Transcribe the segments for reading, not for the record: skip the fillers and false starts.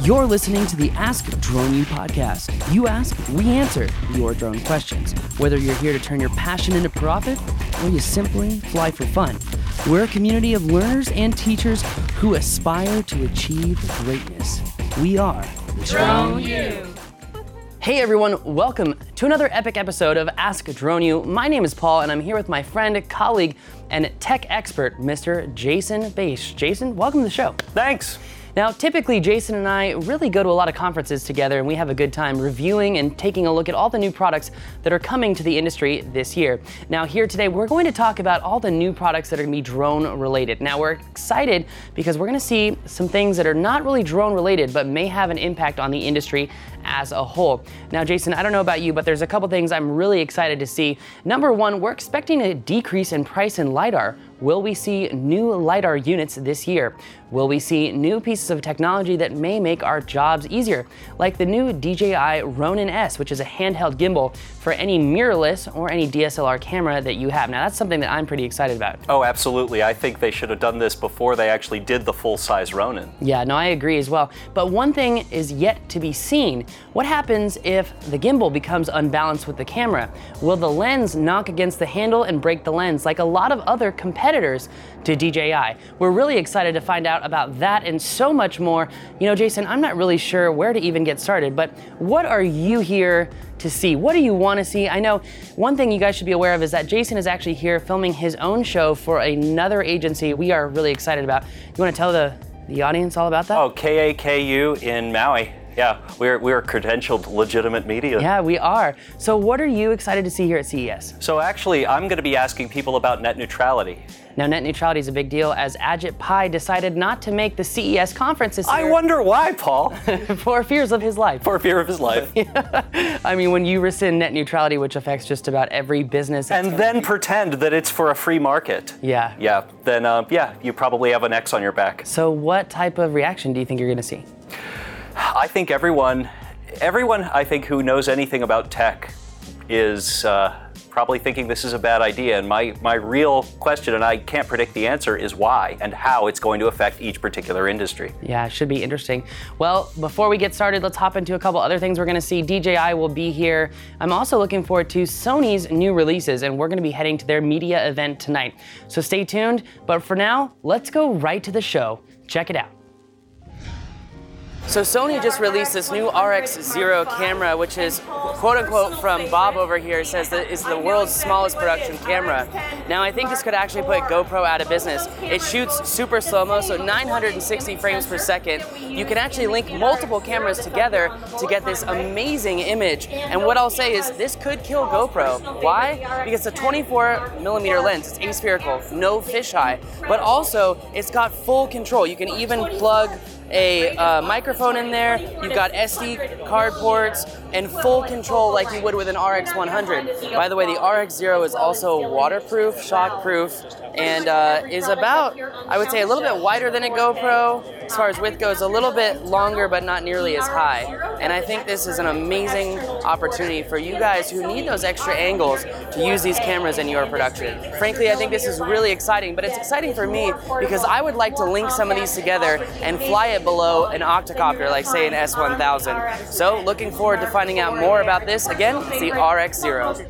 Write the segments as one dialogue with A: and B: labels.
A: You're listening to the Ask Drone U podcast. You ask, we answer your drone questions. Whether you're here to turn your passion into profit or you simply fly for fun, we're a community of learners and teachers who aspire to achieve greatness. We are
B: Drone U.
A: Hey everyone, welcome to another epic episode of Ask Drone U. My name is Paul and I'm here with my friend, colleague, and tech expert, Mr. Jason Bache. Jason, welcome to the show.
C: Thanks.
A: Now, typically, Jason and I really go to a lot of conferences together and we have a good time reviewing and taking a look at all the new products that are coming to the industry this year. Now, here today, we're going to talk about all the new products that are gonna be drone related. Now, we're excited because we're gonna see some things that are not really drone related, but may have an impact on the industry as a whole. Now, Jason, I don't know about you, but there's a couple things I'm really excited to see. Number one, we're expecting a decrease in price in LiDAR. Will we see new LiDAR units this year? Will we see new pieces of technology that may make our jobs easier? Like the new DJI Ronin S, which is a handheld gimbal for any mirrorless or any DSLR camera that you have. Now, that's something that I'm pretty excited about.
C: Oh, absolutely. I think they should have done this before they actually did the full-size Ronin.
A: Yeah, no, I agree as well. But one thing is yet to be seen. What happens if the gimbal becomes unbalanced with the camera? Will the lens knock against the handle and break the lens like a lot of other competitors to DJI? We're really excited to find out about that and so much more. You know, Jason, I'm not really sure where to even get started, but what are you here to see? What do you want to see? I know one thing you guys should be aware of is that Jason is actually here filming his own show for another agency we are really excited about. You want to tell the audience all about that?
C: Oh, KAKU in Maui. Yeah, we're credentialed legitimate media.
A: Yeah, we are. So what are you excited to see here at CES?
C: So actually, I'm going to be asking people about net neutrality.
A: Now, net neutrality is a big deal as Ajit Pai decided not to make the CES conference this year.
C: I wonder why, Paul.
A: For fears of his life.
C: For fear of his life.
A: I mean, when you rescind net neutrality, which affects just about every business.
C: And then pretend that it's for a free market.
A: Yeah.
C: Yeah, then you probably have an X on your back.
A: So what type of reaction do you think you're going to see?
C: I think everyone I think who knows anything about tech is probably thinking this is a bad idea. And my real question, and I can't predict the answer, is why and how it's going to affect each particular industry.
A: Yeah, it should be interesting. Well, before we get started, let's hop into a couple other things we're going to see. DJI will be here. I'm also looking forward to Sony's new releases, and we're going to be heading to their media event tonight. So stay tuned. But for now, let's go right to the show. Check it out. So Sony just released this new RX0 camera, which is, quote unquote, from Bob over here, says that it's the world's smallest production camera. Now, I think this could actually put GoPro out of business. It shoots super slow-mo, so 960 frames per second. You can actually link multiple cameras together to get this amazing image. And what I'll say is this could kill GoPro. Why? Because it's a 24mm lens. It's aspherical, no fisheye, but also it's got full control. You can even plug a microphone in there, you've got SD card ports, and full control like you would with an RX 100. By the way, the RX0 is also waterproof, shockproof, and is about, I would say, a little bit wider than a GoPro. As far as width goes, a little bit longer, but not nearly as high. And I think this is an amazing opportunity for you guys who need those extra angles to use these cameras in your production. Frankly, I think this is really exciting, but it's exciting for me because I would like to link some of these together and fly it below an octocopter, like say an S1000. So looking forward to finding out more about this. Again, it's the RX0.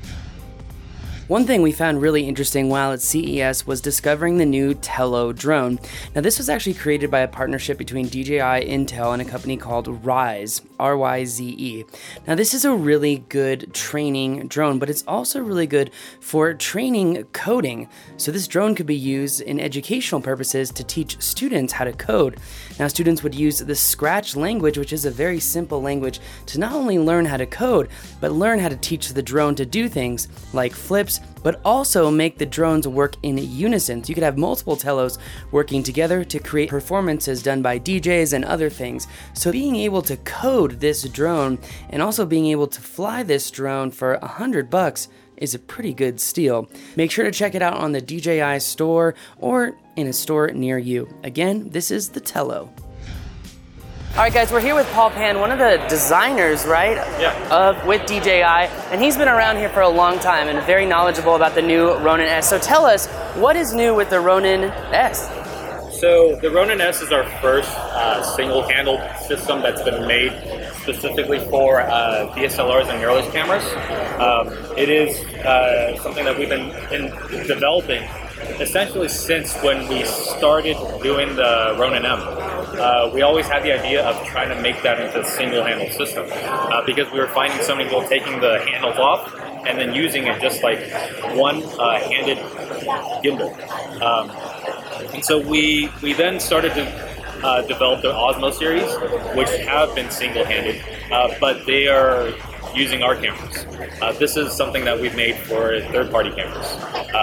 A: One thing we found really interesting while at CES was discovering the new Tello drone. Now, this was actually created by a partnership between DJI, Intel, and a company called Ryze, R-Y-Z-E. Now, this is a really good training drone, but it's also really good for training coding. So this drone could be used in educational purposes to teach students how to code. Now, students would use the Scratch language, which is a very simple language, to not only learn how to code, but learn how to teach the drone to do things like flips, but also make the drones work in unison. So you could have multiple Tellos working together to create performances done by DJs and other things. So being able to code this drone and also being able to fly this drone for $100 is a pretty good steal. Make sure to check it out on the DJI store or in a store near you. Again, this is the Tello. All right, guys, we're here with Paul Pan, one of the designers, right?
C: Yeah.
A: With DJI, and he's been around here for a long time and very knowledgeable about the new Ronin S. So tell us, what is new with the Ronin S?
B: So the Ronin S is our first single-handled system that's been made specifically for DSLRs and mirrorless cameras. It is something that we've been developing essentially since when we started doing the Ronin M. We always had the idea of trying to make that into a single-handled system because we were finding so many people taking the handles off and then using it just like one-handed gimbal. And so we then started to develop the Osmo series, which have been single-handed, but they are using our cameras. This is something that we've made for third-party cameras.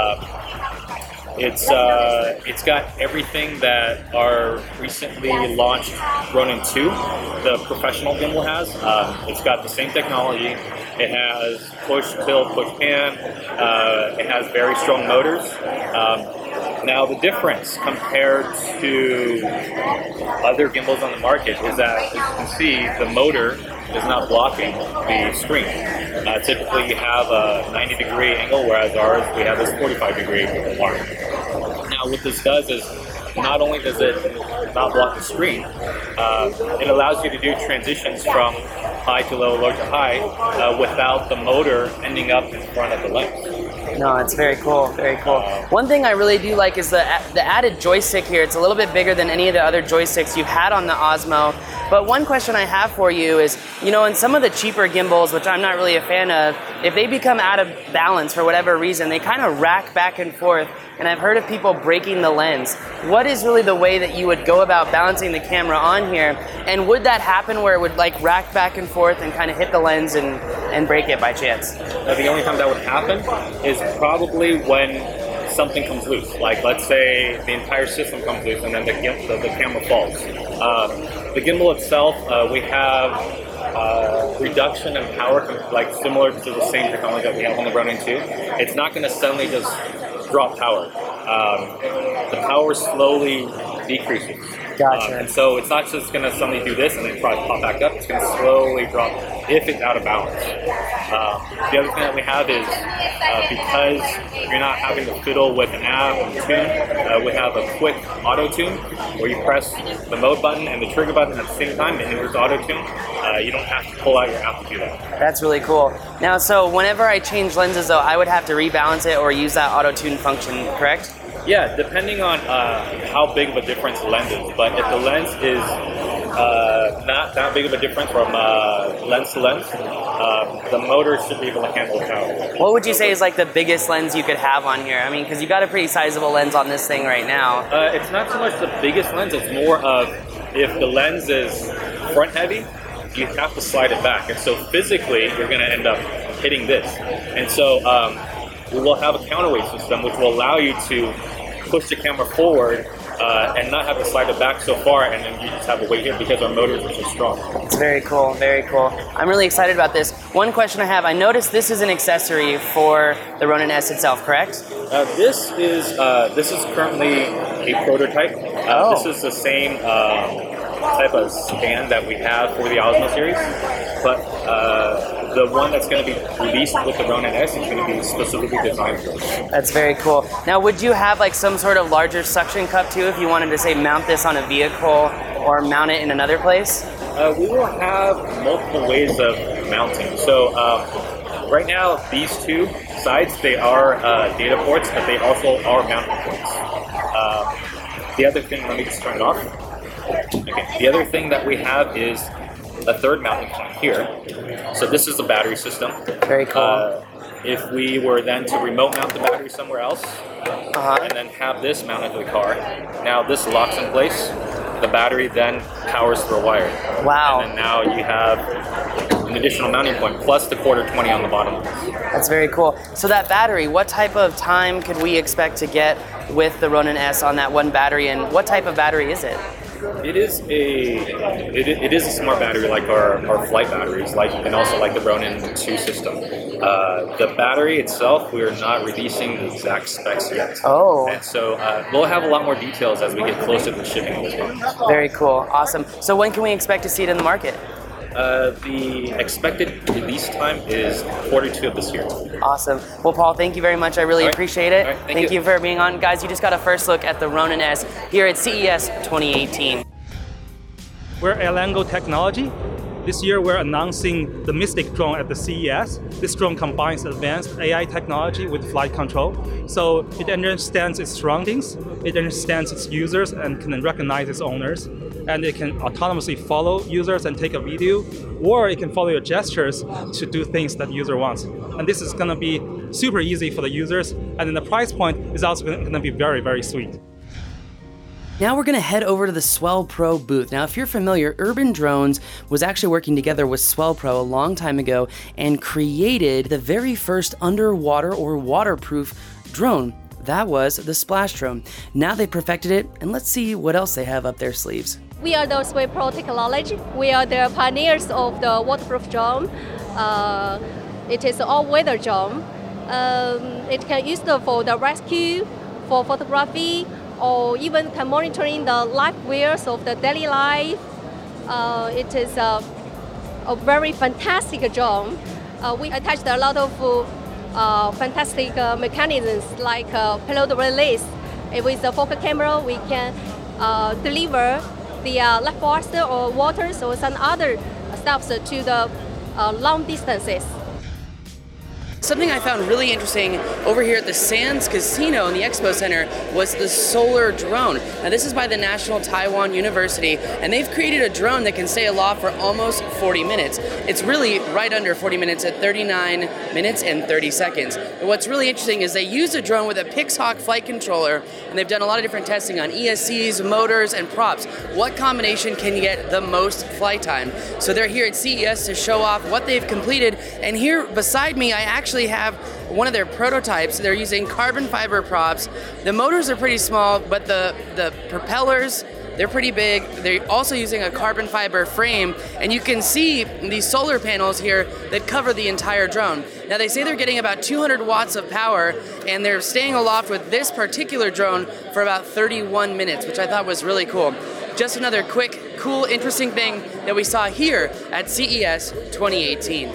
B: It's got everything that our recently launched Ronin 2, the professional gimbal has. It's got the same technology. It has push, tilt, push pan. It has very strong motors. Now the difference compared to other gimbals on the market is that, as you can see, the motor is not blocking the screen. Typically you have a 90-degree angle, whereas ours, we have this 45-degree arm. Now what this does is, not only does it not block the screen, it allows you to do transitions from high to low, low to high, without the motor ending up in front of the lens.
A: No, it's very cool, very cool. One thing I really do like is the added joystick here. It's a little bit bigger than any of the other joysticks you've had on the Osmo. But one question I have for you is, you know, in some of the cheaper gimbals, which I'm not really a fan of, if they become out of balance for whatever reason, they kind of rack back and forth. And I've heard of people breaking the lens. What is really the way that you would go about balancing the camera on here? And would that happen where it would like rack back and forth and kind of hit the lens and break it by chance?
B: The only time that would happen is probably when something comes loose. Like, let's say the entire system comes loose and then the camera falls. The gimbal itself, we have reduction in power, like similar to the same technology that we have on the Ronin 2. It's not going to suddenly just drop power. The power slowly decreases.
A: Gotcha.
B: And so it's not just going to suddenly do this and then probably pop back up. It's going to slowly drop if it's out of balance. The other thing that we have is because you're not having to fiddle with an app and tune, we have a quick auto tune where you press the mode button and the trigger button at the same time and it's auto tune. You don't have to pull out your app to do that.
A: That's really cool. Now, so whenever I change lenses, though, I would have to rebalance it or use that auto tune function, correct?
B: Yeah, depending on how big of a difference the lens is. But if the lens is not that big of a difference from lens to lens, the motor should be able to handle the power.
A: What would you say is like the biggest lens you could have on here? I mean, because you got a pretty sizable lens on this thing right now.
B: It's not so much the biggest lens, it's more of if the lens is front heavy, you have to slide it back. And so physically, you're going to end up hitting this. And so we will have a counterweight system which will allow you to push the camera forward and not have to slide it back so far, and then you just have a weight here because our motors are so strong.
A: It's very cool, very cool. I'm really excited about this. One question I have, I noticed this is an accessory for the Ronin S itself, correct?
B: This is currently a prototype. This is the same type of stand that we have for the Osmo series, but the one that's going to be released with the Ronin S is going to be specifically designed for this.
A: That's very cool. Now, would you have like some sort of larger suction cup too if you wanted to say mount this on a vehicle or mount it in another place?
B: We will have multiple ways of mounting. So right now, these two sides, they are data ports, but they also are mounting ports. The other thing, let me just turn it off. Okay. The other thing that we have is a third mounting point here. So this is the battery system.
A: Very cool.
B: If we were then to remote mount the battery somewhere else, and then have this mounted to the car, now this locks in place. The battery then powers through a wire.
A: Wow.
B: And then now you have an additional mounting point plus the quarter 20 on the bottom.
A: That's very cool. So that battery, what type of time could we expect to get with the Ronin S on that one battery, and what type of battery is it?
B: It is a smart battery like our flight batteries, and also like the Ronin 2 system. The battery itself, we are not releasing the exact specs yet.
A: Oh.
B: And so we'll have a lot more details as we get closer to the shipping of this one.
A: Very cool. Awesome. So when can we expect to see it in the market?
B: The expected release time is Q2 of this year.
A: Awesome. Well, Paul, thank you very much. I really appreciate it.
B: All right,
A: thank you for being on. Guys, you just got a first look at the Ronin S here at CES 2018.
D: We're Elango Technology. This year we're announcing the Mystic drone at the CES. This drone combines advanced AI technology with flight control. So it understands its surroundings, it understands its users and can recognize its owners. And it can autonomously follow users and take a video, or it can follow your gestures to do things that the user wants. And this is going to be super easy for the users. And then the price point is also going to be very, very sweet.
A: Now we're going to head over to the Swell Pro booth. Now, if you're familiar, Urban Drones was actually working together with Swell Pro a long time ago and created the very first underwater or waterproof drone. That was the Splash Drone. Now they perfected it, and let's see what else they have up their sleeves.
E: We are the Swell Pro technology. We are the pioneers of the waterproof drone. It is an all-weather drone. It can use for the rescue, for photography, or even can monitoring the life wheels of the daily life. It is a very fantastic drone. We attached a lot of fantastic mechanisms like payload release. With the focal camera, we can deliver the life buoys or waters or some other stuff to the long distances.
A: Something I found really interesting over here at the Sands Casino in the Expo Center was the solar drone. Now, this is by the National Taiwan University, and they've created a drone that can stay aloft for almost 40 minutes. It's really right under 40 minutes at 39 minutes and 30 seconds. But what's really interesting is they use a drone with a Pixhawk flight controller, and they've done a lot of different testing on ESCs, motors, and props. What combination can you get the most flight time? So they're here at CES to show off what they've completed, and here beside me, I actually have one of their prototypes. They're using carbon fiber props. The motors are pretty small, but the propellers, they're pretty big. They're also using a carbon fiber frame, and you can see these solar panels here that cover the entire drone. Now, they say they're getting about 200 watts of power, and they're staying aloft with this particular drone for about 31 minutes, which I thought was really cool. Just another quick, cool, interesting thing that we saw here at CES 2018.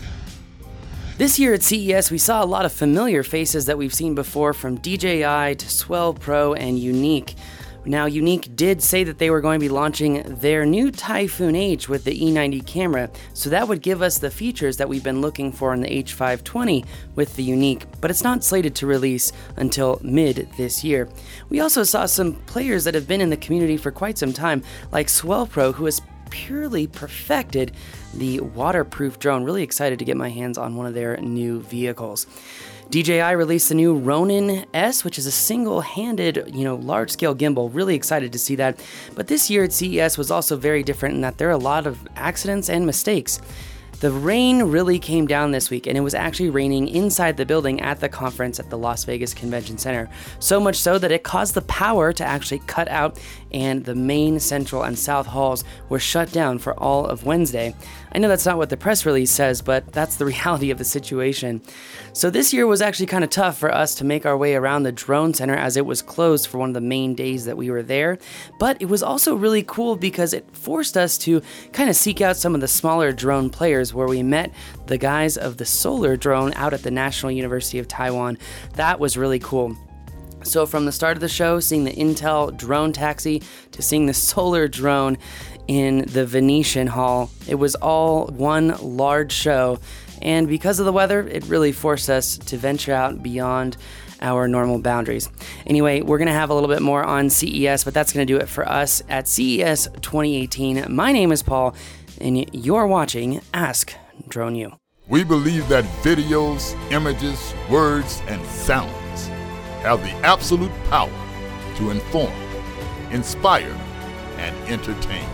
A: This year at CES, we saw a lot of familiar faces that we've seen before, from DJI to Swell Pro and Yuneec. Now, Yuneec did say that they were going to be launching their new Typhoon H with the E90 camera, so that would give us the features that we've been looking for in the H520 with the Yuneec, but it's not slated to release until mid this year. We also saw some players that have been in the community for quite some time, like Swell Pro, who has purely perfected the waterproof drone. Really excited to get my hands on one of their new vehicles. DJI released the new Ronin S, which is a single-handed, large-scale gimbal. Really excited to see that. But this year at CES was also very different in that there are a lot of accidents and mistakes. The rain really came down this week, and it was actually raining inside the building at the conference at the Las Vegas Convention Center. So much so that it caused the power to actually cut out, and the main, central, and south halls were shut down for all of Wednesday. I know that's not what the press release says, but that's the reality of the situation. So this year was actually kind of tough for us to make our way around the drone center, as it was closed for one of the main days that we were there. But it was also really cool because it forced us to kind of seek out some of the smaller drone players, where we met the guys of the solar drone out at the National University of Taiwan. That was really cool. So from the start of the show, seeing the Intel drone taxi to seeing the solar drone in the Venetian Hall, it was all one large show. And because of the weather, it really forced us to venture out beyond our normal boundaries. Anyway, we're going to have a little bit more on CES, but that's going to do it for us at CES 2018. My name is Paul, and you're watching Ask Drone U.
F: We believe that videos, images, words, and sounds have the absolute power to inform, inspire, and entertain.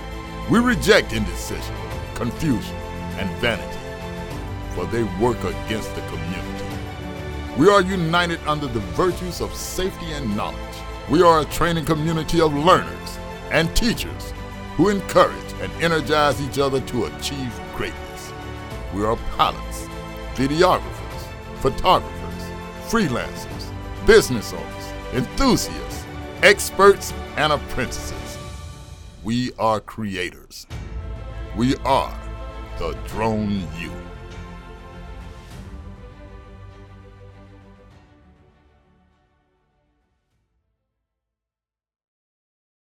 F: We reject indecision, confusion, and vanity, for they work against the community. We are united under the virtues of safety and knowledge. We are a training community of learners and teachers who encourage and energize each other to achieve greatness. We are pilots, videographers, photographers, freelancers, business owners, enthusiasts, experts, and apprentices. We are creators. We are the Drone U.